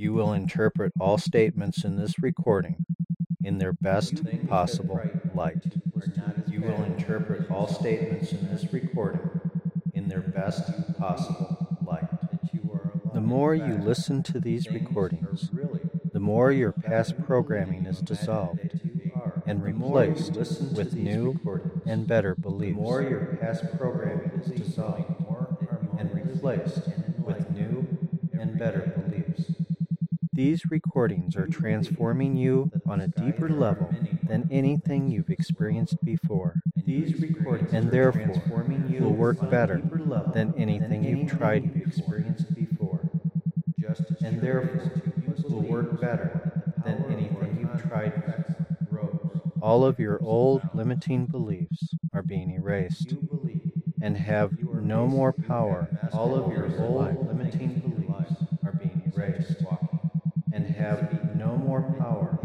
You will interpret all statements in this recording in their best possible light. You will interpret all statements in this recording in their best possible light. The more you listen to these recordings, the more your past programming is dissolved and replaced with new and better beliefs. The more your past programming is dissolved and replaced with new and better beliefs. These recordings are transforming you on a deeper level than anything you've experienced before. These recordings and therefore will work better than anything you've tried before. And therefore will work better than anything you've tried before. All of your old limiting beliefs are being erased and have no more power. All of your old limiting beliefs are being erased and have no more power.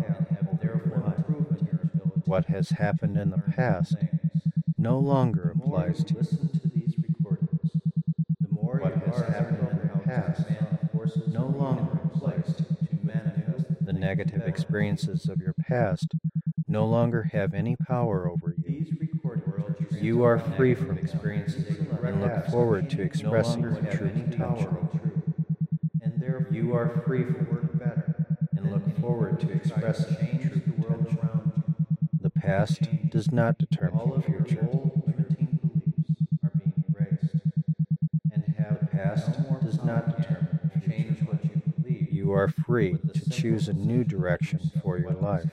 What has happened in the past no longer applies to you. What has happened in the past no longer applies to you. The negative experiences of your past no longer have any power over you. You are free from experiences and look forward to expressing your true potential. You are free from and look forward to expressing your true potential. The past does not determine the future. The past does not determine the future. You are free to choose a new direction for your life.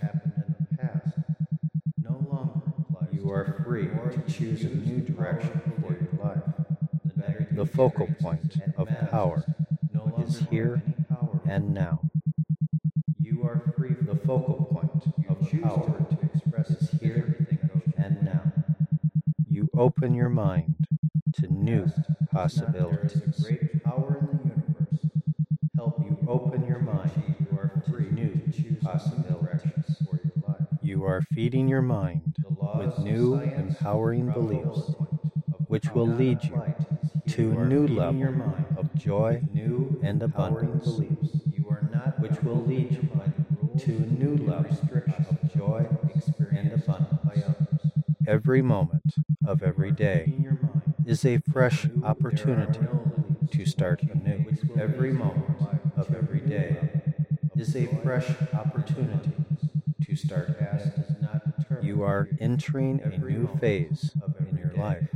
You are free to choose a new direction for your life. The focal point of power is here and now. You are free. The focal point of power is here and now. You open your mind to new possibilities. Great power in the universe. Help you open your mind to new possibilities for your life. You are feeding your mind with new empowering beliefs, which will lead you to a new level of joy and abundance. Which will lead you to a new level of joy and abundance. Every moment of every day is a fresh opportunity to start anew. Every moment of every day is a fresh opportunity to start anew. You are entering a new phase in your life.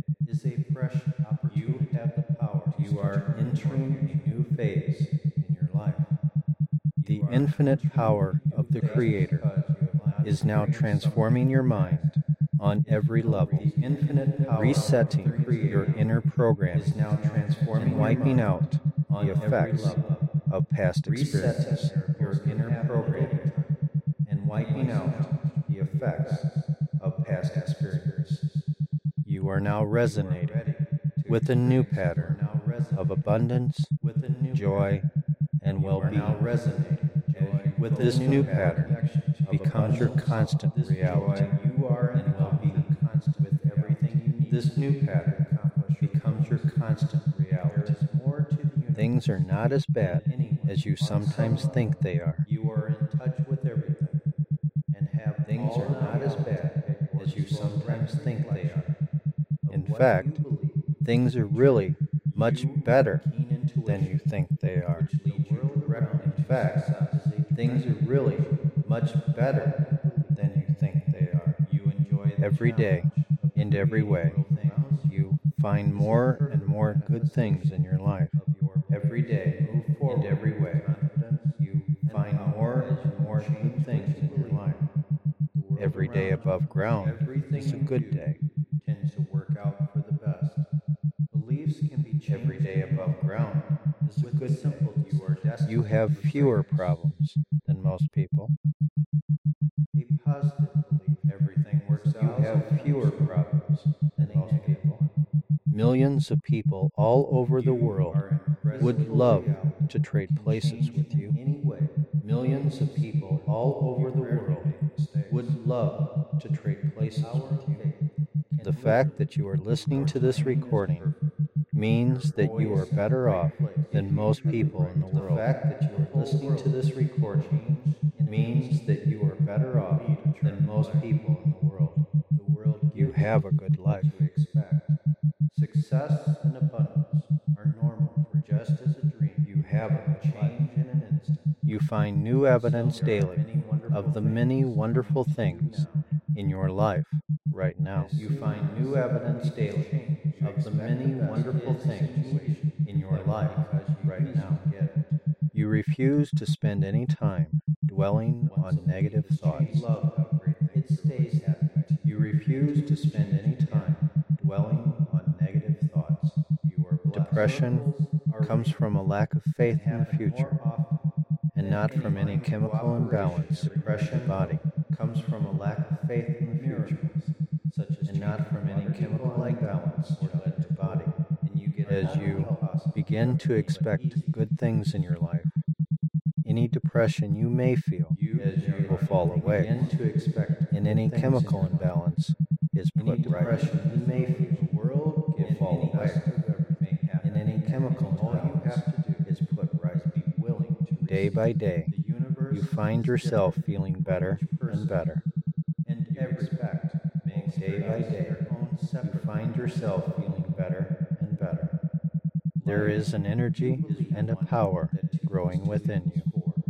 You have the power. You are entering a new phase in your life. The infinite power of the Creator is now transforming your mind on every level, resetting your inner programming, and wiping out the effects of past experiences. Your inner programming and wiping out the effects of past experiences. You are now resonating with a new pattern of abundance, joy, and well-being. With this new pattern becomes your constant reality. You are and well-being with everything you need. This new pattern becomes your constant reality. Things are not as bad as you sometimes think they are. You are in touch with everything and have things are not as bad as you sometimes think they are. In fact, things are really much better than you think they are. In fact, things are really much better than you think they are. Every day, in every way, you find more and more good things in your life. Every day, in every way, you find more and more good things in your life. Every day above ground is a good day. Tends to work out for the best. Beliefs can be changed. Every day above ground is a good simple. You have fewer problems than most people. A positive belief everything works out. You have fewer problems than most people. Millions of people all over the world would love to trade places with you. Millions of people all over the world would love to trade places with you. The fact that you are listening to this recording means that you are better off than most people in the world. The fact that you are listening to this recording means that you are better off than most people in the world. The world You have a good life. to expect. Success and abundance are normal for just as a dream. You have a good life. Change in an instant. You find new evidence daily of the many wonderful things in your life right now. You find new evidence daily of the many wonderful things in your life right now. You refuse to spend any time dwelling on negative thoughts. Love how great it stays happy. You refuse to spend any time dwelling on negative thoughts. You are blessed. Depression comes from a lack of faith in the future and not from any chemical imbalance in the body. Comes from a lack of faith in the future, and not from any chemical imbalance or led to body. And you get As you begin to expect good things in your life, any depression you may feel will fall away, and any chemical imbalance is put right. You may feel the world will fall away, and any chemical imbalance is put right. Be willing to Day by day, you find yourself feeling better and better. and expect. Day by day, you find yourself feeling better and better. There is an energy and a power growing within you.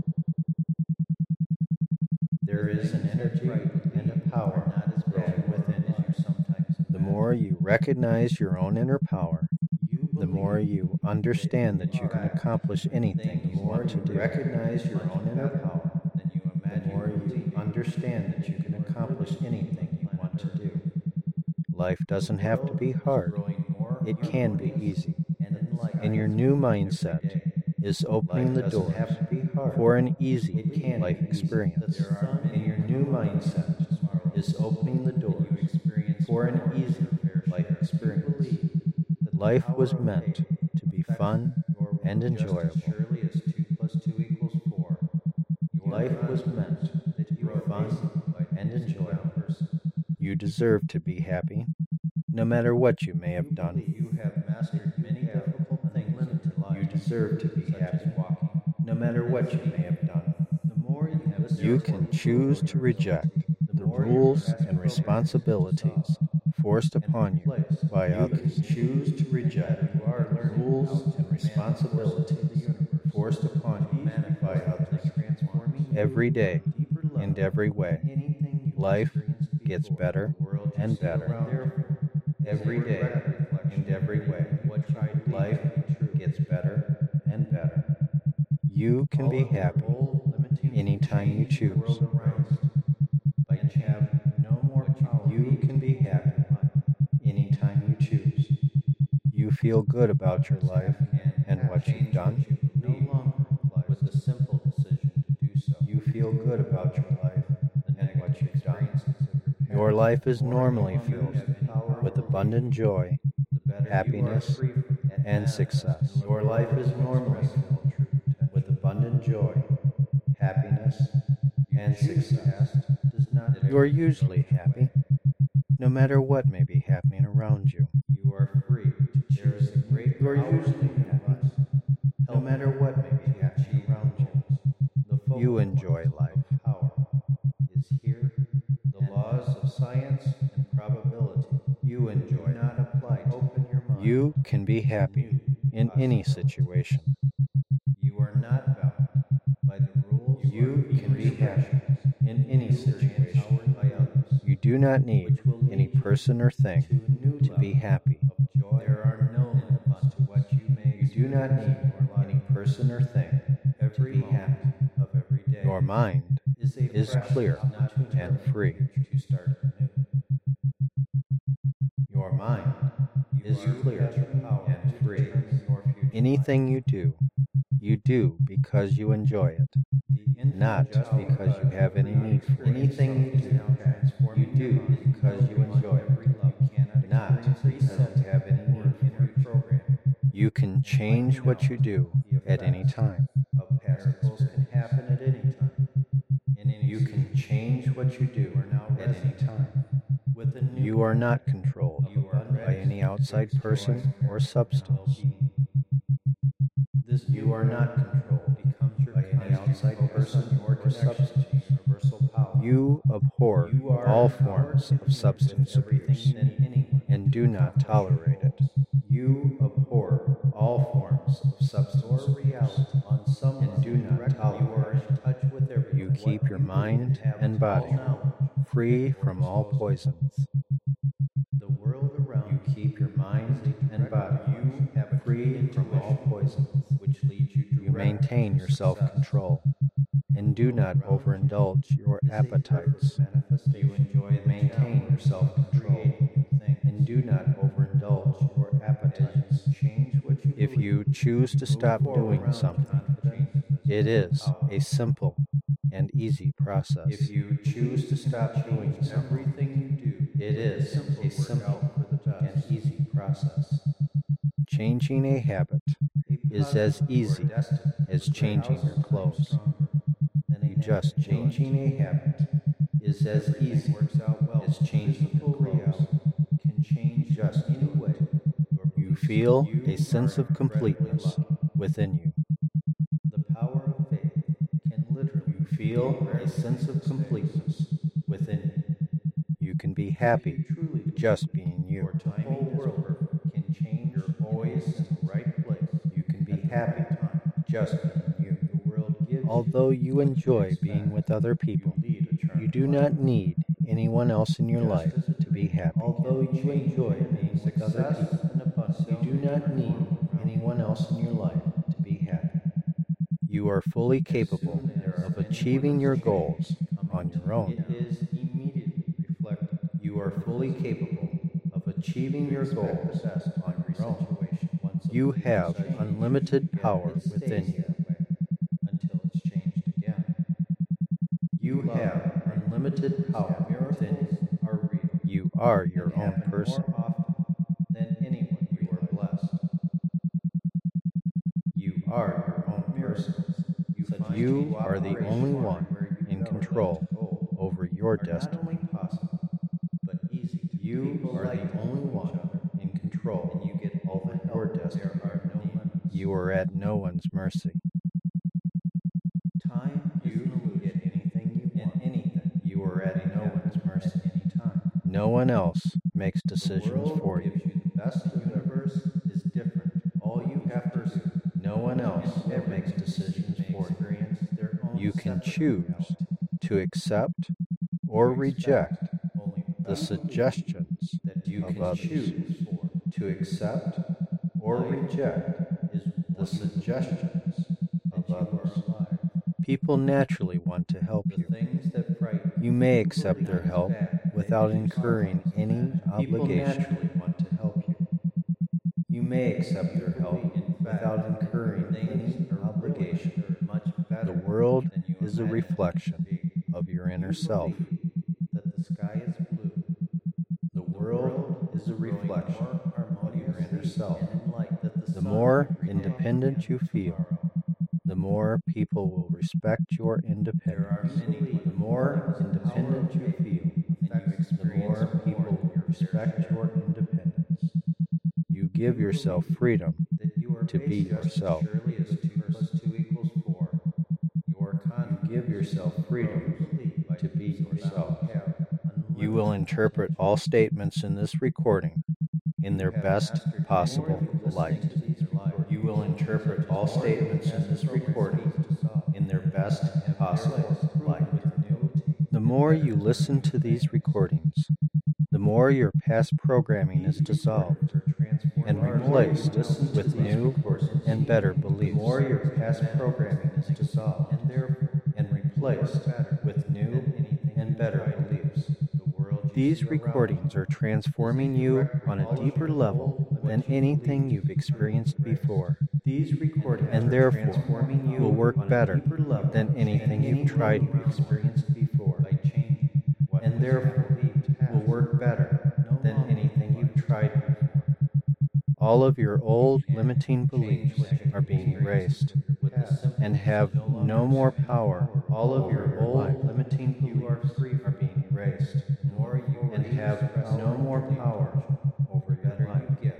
There is an energy and a power growing within you. The more you recognize your own inner power, the more you understand that you can accomplish anything you want to do. Recognize your own inner power, the more you understand that you can accomplish anything you want to do. Life doesn't have to be hard. It can be easy. And your new mindset is opening the doors for an easy life experience. And your new mindset is opening the doors for an easy life experience. Life was meant to be fun and enjoyable. Surely as 2 + 2 = 4. Life was meant to be fun and enjoyable. You deserve to be happy, no matter what you may have done. You have mastered many difficult things in life. You deserve to be happy, no matter what you may have done. The more you have You can choose to reject the rules and responsibilities forced upon you by others. choose to reject rules and responsibilities forced upon you by others. Every day, in every way, life gets better and better. Every day, in every way, life gets better and better. You can be happy anytime you choose. You can be happy anytime you choose. You feel good about your life and what you've done. No longer with the simple decision to do so. You feel good about your life and what you've done. Your life is normally filled with abundant joy, happiness, and success. Your life is normally filled with abundant joy, happiness, and success. You are usually happy, no matter what may be happening around you. You are free to choose a great. You are usually happy, no matter what may be happening around you. You enjoy life. Power is here. The laws of science and probability. You enjoy. Not apply. Open your mind. You can be happy in any situation. You are not bound by the rules. You can be happy in any situation by others. You do not need any person or thing to be happy. There are no limits to what you may. You do not need any person or thing to be happy of every day. Your mind is clear and free. To start anew. Your mind is clear and free. Anything you do because you enjoy it, not because you have any need for it. Anything you do because you enjoy it, not because you have any need for it. You can change what you do at any time. Miracles can happen at any time. You can change what you do at any time. You are not controlled by any outside person or substance. This you are not controlled becomes your by any outside person or substance. Universal power. You abhor all forms of substance abuse and do not tolerate it. You abhor all forms of substance or reality on some and do not tolerate. You are in touch with everything. You keep your mind and body free from all poisons. The world around you keep your mind and body free from all poisons, which leads you to you maintain your self-control and do not overindulge your appetites. You enjoy maintain your self-control and do not overindulge your appetites. If you choose to stop doing something, it is a simple and easy process. If you choose to stop doing everything you do, it is a simple and easy process. Changing a habit is as easy as changing your clothes. You just Changing a habit is as easy as changing your clothes. Can change just any way. You feel a sense of completeness within you. The power of faith can literally feel a sense of completeness within you. You can be happy just being you. The whole world can change. You're always in the right place. You can be happy just being you. The world gives. Although you enjoy being with other people, you do not need anyone else in your life to be happy. Although you enjoy being with other people, you do not need anyone else in your life to be happy. You are fully capable of achieving your goals on your own. It is immediately reflected. You are fully capable of achieving your goals on your own. You have unlimited power within you. Until it's changed again. You have unlimited power within you. You are your own person. More often than anyone you are blessed. You are your own person. You are the only one in control over your destiny. Not only possible, but easy. You are the only one in control, and you get over your destiny. There are no limits. You are at no one's mercy. Time you can get anything you want. Anything. You are at no one's mercy at any time. No one else makes decisions for you. Gives you the best. The universe is different. All you have to do. No one else makes decisions for you. You can choose to accept or reject the suggestions that you of can others. choose to accept or reject the suggestions of others. People naturally want to help you. Things that frighten You may accept their help without incurring any People obligation. naturally want to help you. You may accept their help without incurring any obligation. The world is a reflection of your inner self. That the sky is blue. The world is a reflection of your inner self. The more independent you feel, the more people will respect your independence. The more independent you feel, the more people will respect your independence. You give yourself freedom to be yourself. Surely as 2 + 2 = 4. You give yourself freedom to be yourself. You will interpret all statements in this recording in their best possible light. You will interpret all statements in this recording in their best possible light. The more you listen to these recordings, the more your past programming is dissolved and replaced with new and better The beliefs. more your past programming is dissolved and replaced with new and better beliefs. These recordings are transforming you on a deeper level than anything you've experienced before, These recordings and therefore transforming you will work on a better deeper level than anything you've tried you've before. experienced before by changing and therefore will work better than anything you've tried before. All of your old limiting beliefs are being erased and have no more power. All of your over old life. limiting beliefs are being erased and have no more power over your life.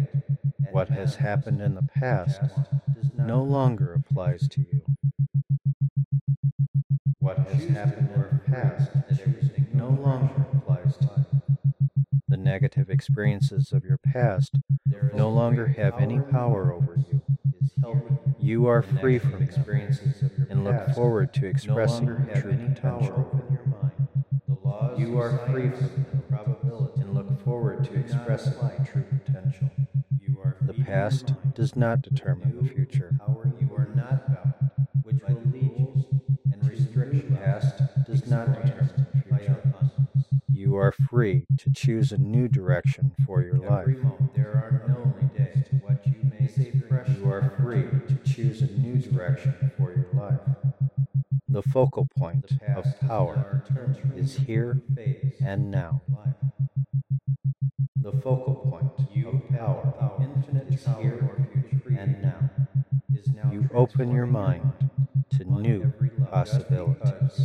has happened in the past no longer applies to you. What has happened in the past no longer applies to you. The negative experiences of your past no longer have any power over you. You are free from experiences of your and look forward to expressing true potential. You are free from probability And look forward to expressing true potential. The past does not determine the future. You are not bound, which will lead you and restriction. The past does not determine the future. You are free to choose a new direction for your life. There are no limits to what you may express. You are free to choose a new direction for your life. The focal point of power is here and now. The focal point of power is here and now. You open your mind to new possibilities.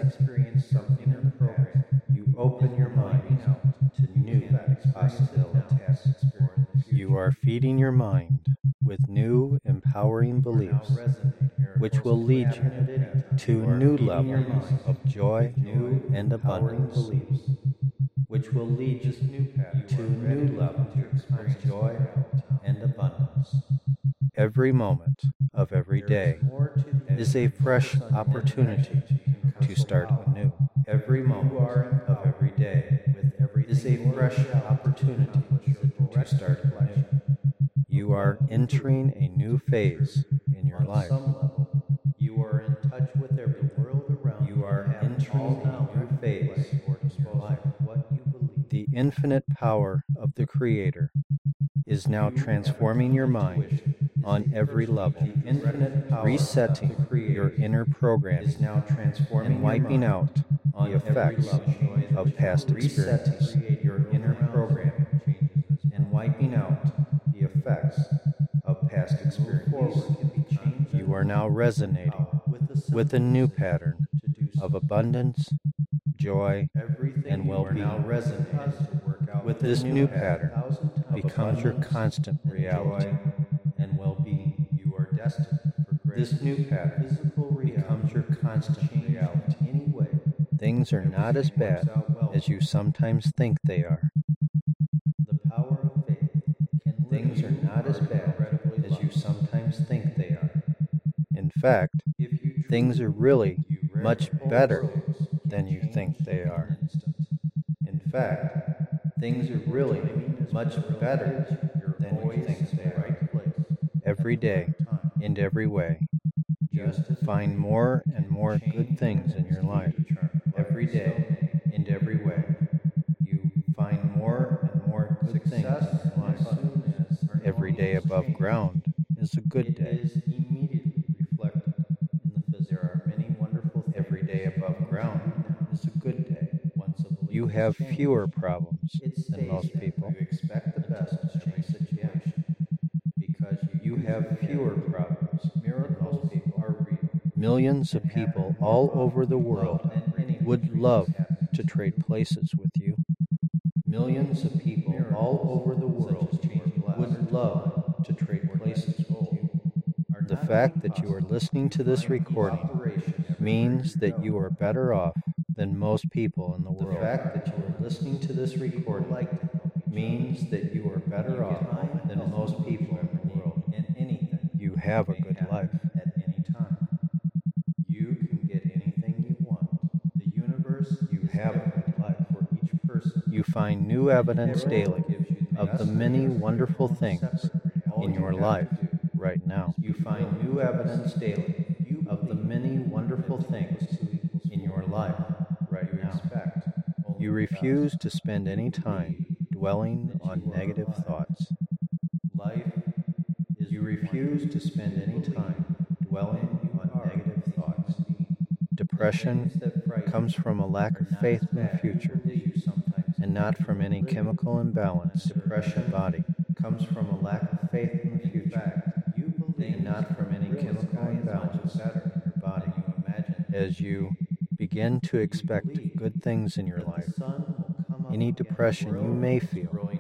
You open your mind to new possibilities. You are feeding your mind with new empowering beliefs, which will lead you to new levels of joy and abundance. Which will lead you to new levels of joy and abundance. Every moment of every day is a fresh opportunity to start anew. Every moment of every day is a fresh opportunity to start anew. You are entering a new phase in your life. You are in touch with every world around you. You are entering a new phase in your life. What you believe. The infinite power of the Creator is now transforming your mind on every level, resetting your inner programming and wiping out the effects of past experiences. Your inner programming and wiping out the effects of past experiences. You are now resonating with a new pattern of abundance, joy, and well-being. With This new pattern becomes your constant reality. And well-being. You are destined for great. This new pattern becomes your constant reality. Anyway, Things are not as bad as you sometimes think they are. the power of faith can Things are not as bad as you sometimes think they are. In fact, things are really much better than you think they are. In fact, things are really much better than you think they are. Every day, in every way, you find more and more good things in your life. Every day, in every way, you find more and more good things in your life. Every day above ground is a good day. Is immediately reflected in the physical. There are many wonderful things. Every day above ground is a good day. Once a belief You have fewer problems It than most states that people. you expect the best in every situation because You have fewer problems than miracles most people. are real. Millions of people all over the world would love to trade places with you. Millions of people all over the world would love to trade places with you. The fact that you are listening to this recording means that you are better off than most people in the world. The fact that you are listening to this recording means that you are better off than most people in the world. and anything You have a good life. at any time. You can get anything you want. The universe You have a good life. for each person You find new evidence daily of the many wonderful things in your life right now. You find new evidence daily of the many wonderful things in your life right now. expect. You refuse to spend any time dwelling on negative thoughts. Life is You refuse to spend any time dwelling on negative thoughts. Depression comes from a lack of faith in the future and not from any chemical imbalance. Depression body comes from a lack of faith in the future and not from any chemical imbalance in your body. As you begin to expect good things in your life, any depression you may feel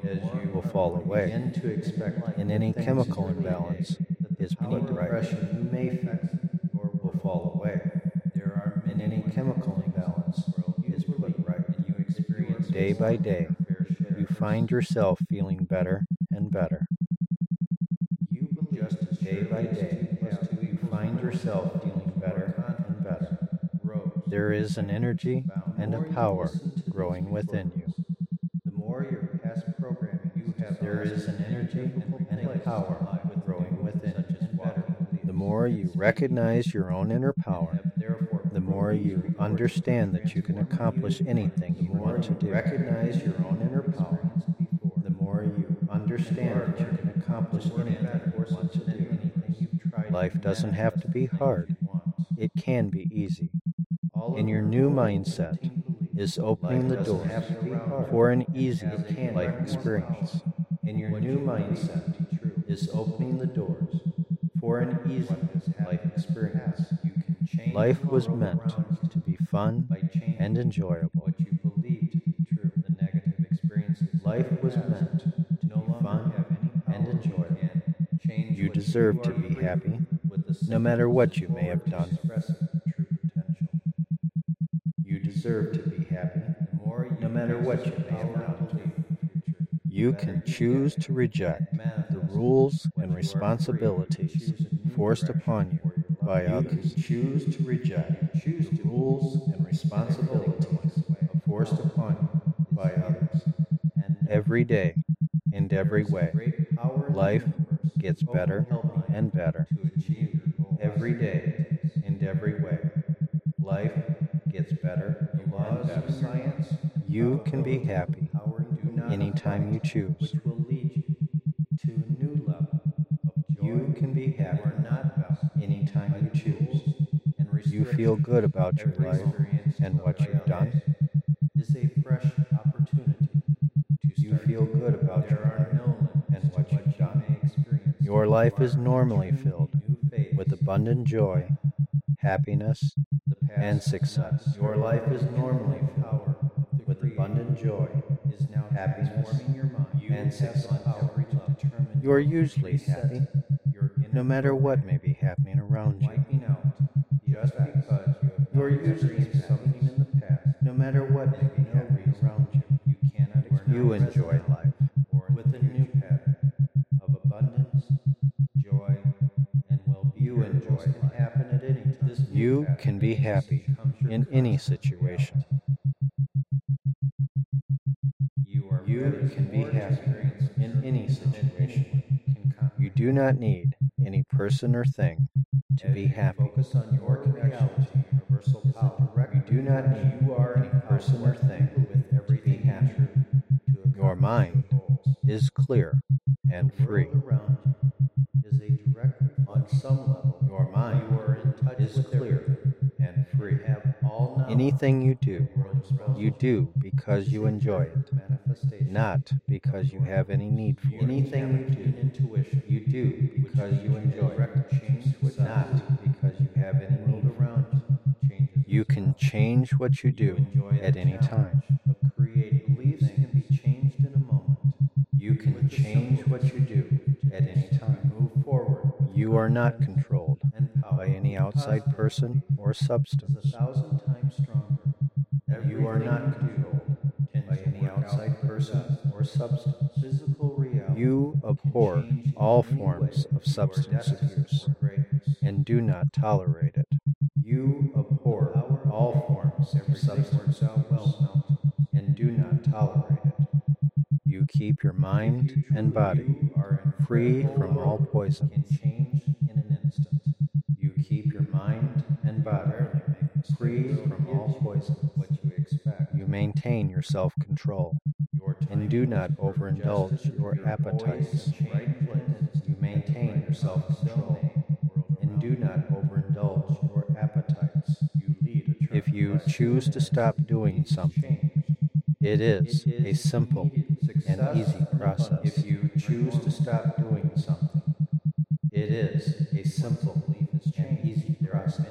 as you will fall away, begin to expect and any things chemical in your imbalance day, that the is power put right. depression you may fix or will fall away. There are And any chemical imbalance is put right. and you experience Day by day, you find yourself feeling better and better. You believe Just as day by day, you find yourself feeling better and better. There is an energy and a power growing within you. The more your past programming you have, There is an energy and a power growing within you. The more you recognize your own inner power, the more you understand that you can accomplish anything you want to do. Recognize your own inner power. The more you understand that you can accomplish anything you want to do. Life doesn't have to be hard. It can be easy. And your new mindset is opening the door for an easy life experience. And your new mindset is opening the doors for an easy life experience. You can change Life was meant to be fun and enjoyable. what you believe to be true. The negative experiences. Life was meant to be fun and enjoyable. You deserve to be happy, no matter what you may have done. You deserve to be happy, no matter what you may have done. You can choose to reject the rules and responsibilities forced upon you by others. Choose to reject the rules and responsibilities forced upon you by others. Every day and every way, life gets better and better. Every day and every way, life gets better and better. Science You can be happy anytime you choose. which will lead you to a new level of joy. You can be happy anytime you choose. And You feel good about your life and what you've done. is a fresh opportunity to You feel good about your There are no limits and what to you've done. may experience. Your life is You are normally entering filled a new phase. with abundant joy, happiness, The past and success. Your life is normally filled with abundant joy. Is now happiness, transforming your mind and success. to determine You are usually happy, your no matter what may be happening around you. wiping out just because you are have usually experienced something in the past. No matter what may be happening around you, You cannot you enjoy life. or with a new pattern of abundance, joy, and well-being. You enjoy Miracles can life. happen at any time. This new You pattern can be happy becomes your in any constant situation. reality. You can be happy in any situation. You You do not need any person or thing to be happy. focus on your reality, universal power. You do not need any person or thing with everything happy. Your mind is clear and free. around you is a direct on some level. Your mind You are in touch is with clear and free. have all knowledge. Anything you do, you do because you enjoy it, manifestation. not because you have any need for it. Anything you do, intuition. You do because you enjoy it, Direct change with not because you have any need for around it. you changes. You can change what you do at any time. Of creating beliefs can be changed in a moment. You can change what you do at any time. Move forward. You are not controlled And power by any outside person or is substance. 1,000 times stronger. You are not controlled by any outside person or substance. Physical reality. You abhor all forms of substance abuse and do not tolerate it. You abhor all forms of substance abuse and do not tolerate it. You keep your mind and body free from all poison. Can change in an instant. You keep your mind and body free from all poison. What you expect. You maintain your self-control and do not overindulge your appetites. You maintain your self-control and do not overindulge your appetites. If you choose to stop doing something, it is a simple and easy process. If you choose to stop doing something, It is a simple and easy process.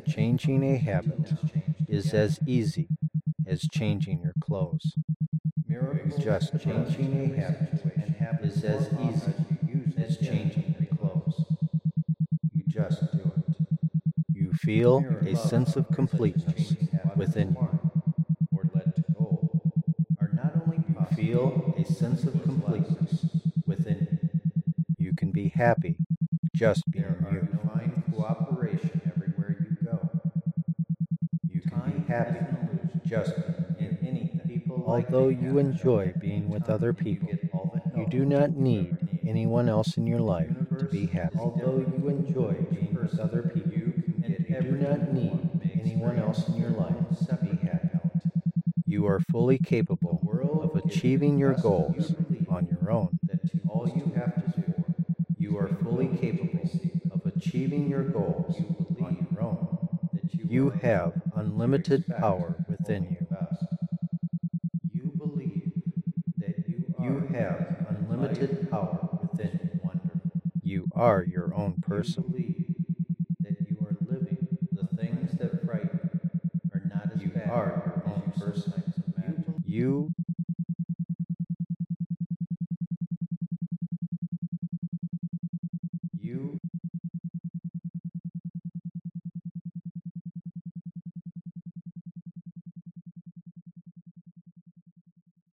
Changing a habit is as easy as changing your clothes. Miracle Just changing a habit is as easy as changing your clothes. You just do it. You feel a sense of completeness within you. or let go are not only You feel a sense of completeness within you. You can be happy just being there are you. divine cooperation everywhere you go. You can be happy just being you. Anything. People Although you enjoy being with other people, you do not need anyone else in your life to be happy. Although you enjoy being with other people, you do not need anyone else in your life to be happy. You are fully capable of achieving your goals on your own. All you have to do, You are fully capable of achieving your goals on your own. You have unlimited power within you. you believe that You have unlimited power within you. You are your own person. believe that you are living the things that frighten are not as You bad are your own as you person. sometimes imagine. You